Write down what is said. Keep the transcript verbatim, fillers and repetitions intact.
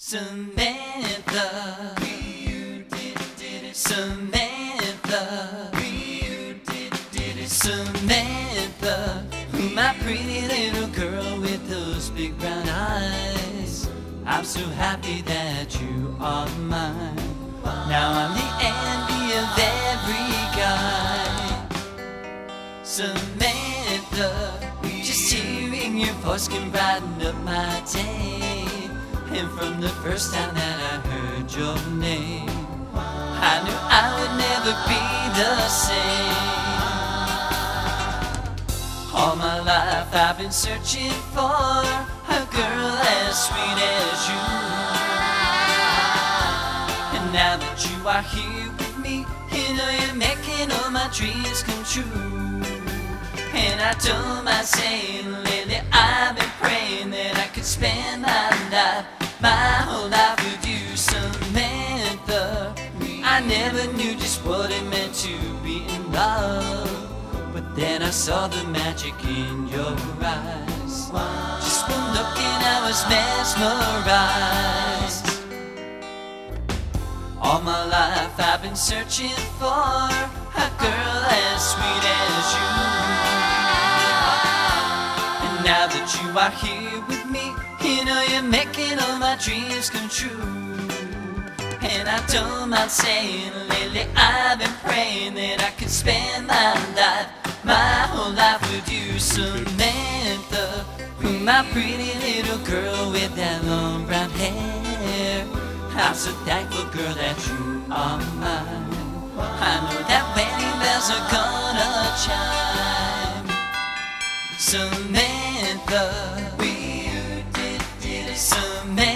Samantha, Samantha, Samantha, my pretty little girl with those big brown eyes. I'm so happy that you are mine. Now I'm the envy of every guy. Samantha, just hearing your voice can brighten up my day. And from the first time that I heard your name, I knew I would never be the same. All my life I've been searching for a girl as sweet as you. And now that you are here with me, you know you're making all my dreams come true. And I don't mind saying lately I've been praying that I could spend my life, my whole life with you, Samantha. I never knew just what it meant to be in love, but then I saw the magic in your eyes. Just one look and I was mesmerized. All my life I've been searching for a girl as sweet as you. And now that you are here with me, you know you're making all my dreams come true. And I don't mind saying lately I've been praying that I could spend my life, my whole life with you, Samantha. My pretty little girl with that long brown hair. I'm so thankful, girl, that you are mine. I know that wedding bells are gonna chime. Samantha, we did, did it, Samantha.